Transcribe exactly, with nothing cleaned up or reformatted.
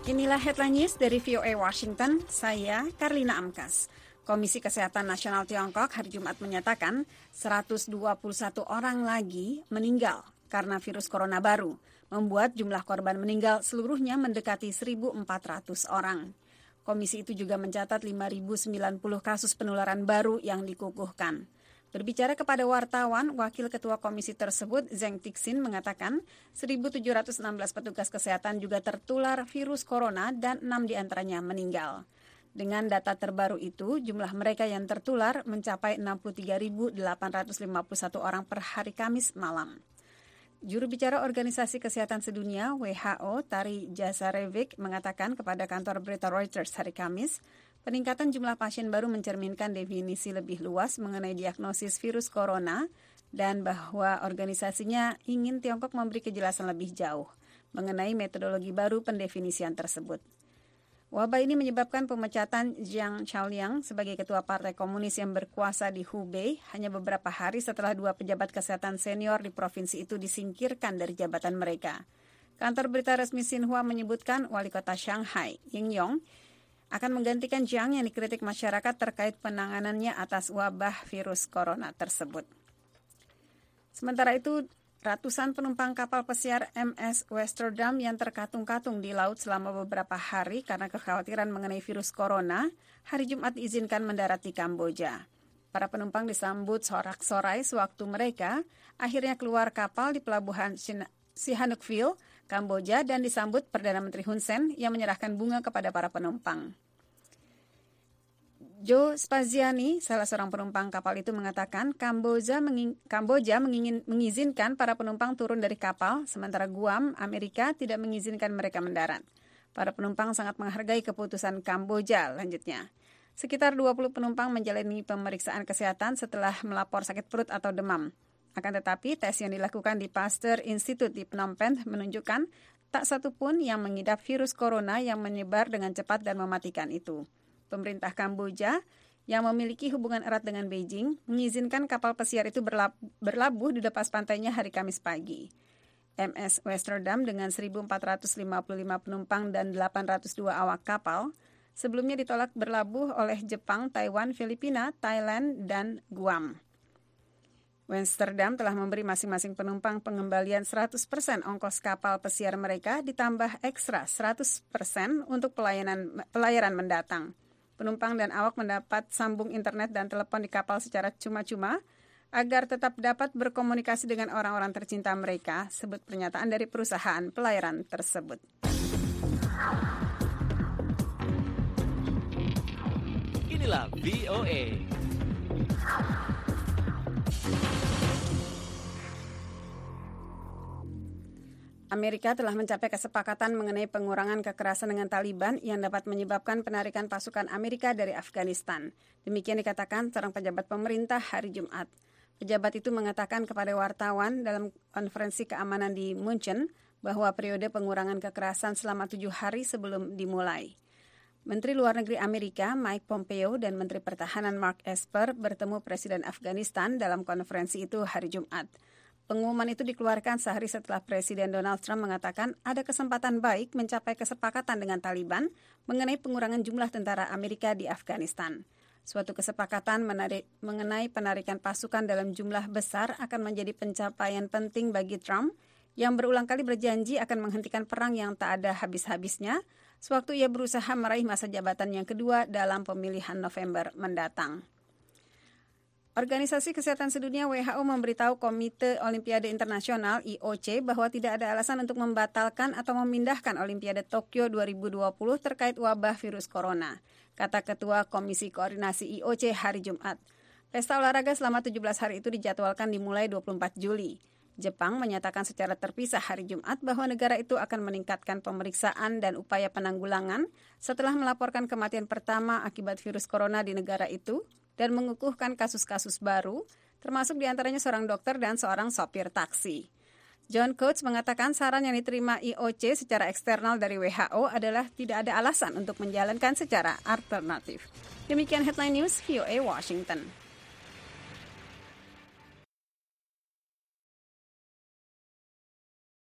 Inilah headline news dari V O A Washington, saya Karlina Amkas. Komisi Kesehatan Nasional Tiongkok hari Jumat menyatakan seratus dua puluh satu orang lagi meninggal karena virus corona baru, membuat jumlah korban meninggal seluruhnya mendekati seribu empat ratus orang. Komisi itu juga mencatat lima ribu sembilan puluh kasus penularan baru yang dikukuhkan. Berbicara kepada wartawan, Wakil Ketua Komisi tersebut, Zheng Tixin, mengatakan seribu tujuh ratus enam belas petugas kesehatan juga tertular virus corona dan enam diantaranya meninggal. Dengan data terbaru itu, jumlah mereka yang tertular mencapai enam puluh tiga ribu delapan ratus lima puluh satu orang per hari Kamis malam. Juru bicara Organisasi Kesehatan Sedunia, W H O, Tari Jasarevic, mengatakan kepada kantor berita Reuters hari Kamis, peningkatan jumlah pasien baru mencerminkan definisi lebih luas mengenai diagnosis virus corona dan bahwa organisasinya ingin Tiongkok memberi kejelasan lebih jauh mengenai metodologi baru pendefinisian tersebut. Wabah ini menyebabkan pemecatan Jiang Chaoliang sebagai ketua Partai Komunis yang berkuasa di Hubei hanya beberapa hari setelah dua pejabat kesehatan senior di provinsi itu disingkirkan dari jabatan mereka. Kantor berita resmi Xinhua menyebutkan wali kota Shanghai, Ying Yong, akan menggantikan Jiang yang dikritik masyarakat terkait penanganannya atas wabah virus corona tersebut. Sementara itu, ratusan penumpang kapal pesiar M S Westerdam yang terkatung-katung di laut selama beberapa hari karena kekhawatiran mengenai virus corona, hari Jumat diizinkan mendarat di Kamboja. Para penumpang disambut sorak-sorai sewaktu mereka akhirnya keluar kapal di pelabuhan Sihanoukville, Kamboja, dan disambut Perdana Menteri Hun Sen yang menyerahkan bunga kepada para penumpang. Joe Spaziani, salah seorang penumpang kapal itu, mengatakan Kamboja, menging, Kamboja mengingin, mengizinkan para penumpang turun dari kapal, sementara Guam, Amerika, tidak mengizinkan mereka mendarat. Para penumpang sangat menghargai keputusan Kamboja, lanjutnya. Sekitar dua puluh penumpang menjalani pemeriksaan kesehatan setelah melapor sakit perut atau demam. Akan tetapi, tes yang dilakukan di Pasteur Institute di Phnom Penh menunjukkan tak satu pun yang mengidap virus corona yang menyebar dengan cepat dan mematikan itu. Pemerintah Kamboja yang memiliki hubungan erat dengan Beijing mengizinkan kapal pesiar itu berlabuh di lepas pantainya hari Kamis pagi. M S Westerdam dengan seribu empat ratus lima puluh lima penumpang dan delapan ratus dua awak kapal sebelumnya ditolak berlabuh oleh Jepang, Taiwan, Filipina, Thailand, dan Guam. Westerdam telah memberi masing-masing penumpang pengembalian seratus persen ongkos kapal pesiar mereka ditambah ekstra seratus persen untuk pelayanan pelayaran mendatang. Penumpang dan awak mendapat sambung internet dan telepon di kapal secara cuma-cuma agar tetap dapat berkomunikasi dengan orang-orang tercinta mereka, sebut pernyataan dari perusahaan pelayaran tersebut. Inilah V O A. Amerika telah mencapai kesepakatan mengenai pengurangan kekerasan dengan Taliban yang dapat menyebabkan penarikan pasukan Amerika dari Afghanistan. Demikian dikatakan seorang pejabat pemerintah hari Jumat. Pejabat itu mengatakan kepada wartawan dalam konferensi keamanan di Munchen bahwa periode pengurangan kekerasan selama tujuh hari sebelum dimulai. Menteri Luar Negeri Amerika Mike Pompeo dan Menteri Pertahanan Mark Esper bertemu Presiden Afghanistan dalam konferensi itu hari Jumat. Pengumuman itu dikeluarkan sehari setelah Presiden Donald Trump mengatakan ada kesempatan baik mencapai kesepakatan dengan Taliban mengenai pengurangan jumlah tentara Amerika di Afghanistan. Suatu kesepakatan menarik, mengenai penarikan pasukan dalam jumlah besar akan menjadi pencapaian penting bagi Trump yang berulang kali berjanji akan menghentikan perang yang tak ada habis-habisnya sewaktu ia berusaha meraih masa jabatan yang kedua dalam pemilihan November mendatang. Organisasi Kesehatan Sedunia W H O memberitahu Komite Olimpiade Internasional I O C bahwa tidak ada alasan untuk membatalkan atau memindahkan Olimpiade Tokyo dua ribu dua puluh terkait wabah virus corona, kata Ketua Komisi Koordinasi I O C hari Jumat. Pesta olahraga selama tujuh belas hari itu dijadwalkan dimulai dua puluh empat Juli. Jepang menyatakan secara terpisah hari Jumat bahwa negara itu akan meningkatkan pemeriksaan dan upaya penanggulangan setelah melaporkan kematian pertama akibat virus corona di negara itu dan mengukuhkan kasus-kasus baru, termasuk diantaranya seorang dokter dan seorang sopir taksi. John Coates mengatakan saran yang diterima I O C secara eksternal dari W H O adalah tidak ada alasan untuk menjalankan secara alternatif. Demikian headline news V O A Washington.